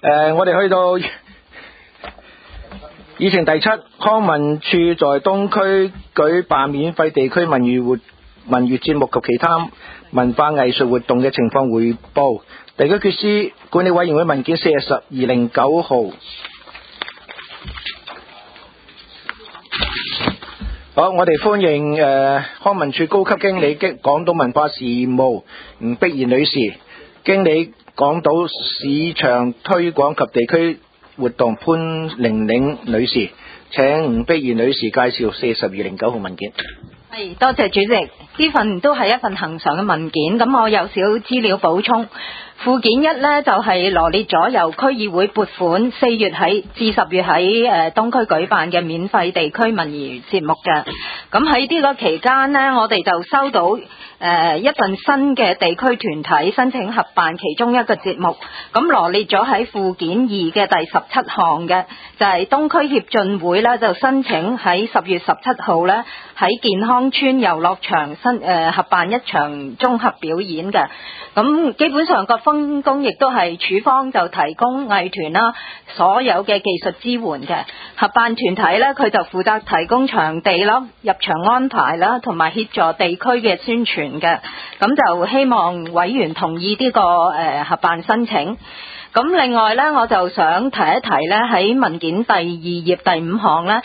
我哋去到議程第7，康文署在東區舉辦免費地區文娛節目及其他文化藝術活動嘅情況匯報。地區缺失管理委員會文件42/09號。好，我哋歡迎康文署高級經理港島文化事務吳碧賢女士，經理港島市場推廣及地區活動潘玲玲女士，請吳碧賢女士介紹42/09號文件。 係，多謝主席。呢份都係一份恆常嘅文件，咁我有少資料補充。附件1呢，就係羅列咗由區議會撥款4月至10月喺東區舉辦嘅免費地區文娛節目嘅。咁喺呢個期間呢，我哋就收到一份新嘅地區團體申請合辦其中一個節目，咁羅列咗喺附件2嘅第17項嘅，就係東區協進會呢，就申請喺10月17號呢，喺健康村遊樂場合辦一場綜合表演嘅。咁基本上個分工亦都係署方就提供藝團啦，所有嘅技術支援嘅。合辦團體呢，佢就負責提供場地啦、入場安排啦，同埋協助地區嘅宣傳嘅。咁就希望委員同意呢個合辦申請。咁另外呢，我就想提一提呢，喺文件第2頁第5項呢，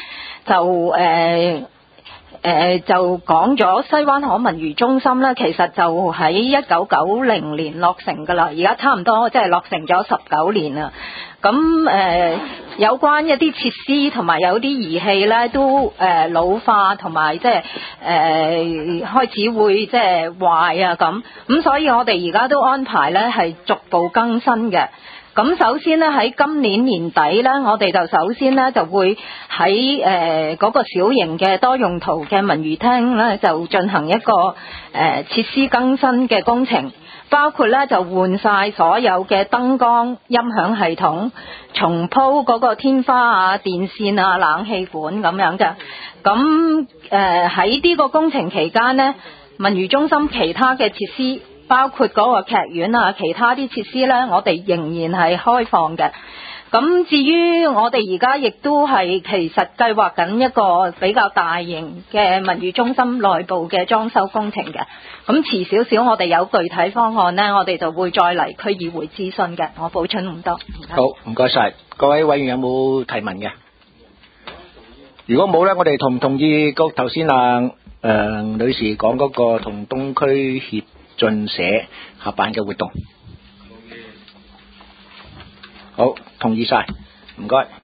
就講咗西灣河文娛中心呢，其實就喺1990年落成噶啦，而家差唔多即係落成咗19年啦。咁有關一啲設施同埋有啲儀器呢，都老化同埋即係開始會即係壞啊咁所以我哋而家都安排呢係逐步更新嘅。咁首先呢，喺今年年底呢，我哋就首先呢就會喺嗰個小型嘅多用途嘅文娛廳呢，就進行一個設施更新嘅工程，包括呢就換晒所有嘅燈光、音響系統，重鋪嗰個天花啊、電線啊、冷氣管咁樣嘅。咁喺呢個工程期間呢，文娛中心其他嘅設施，包括嗰個劇院啊，其他啲設施呢，我哋仍然係開放嘅。咁至於我哋而家亦都係其實計劃緊一個比較大型嘅文娛中心內部嘅裝修工程嘅。咁遲少少我哋有具體方案呢，我哋就會再嚟區議會諮詢嘅。我補充咁多。 好，唔該晒。各位委員有冇提問嘅？如果冇呢，我哋同唔同意頭先女士講嗰個同東區協進社合辦嘅活動？好，同意晒，唔該。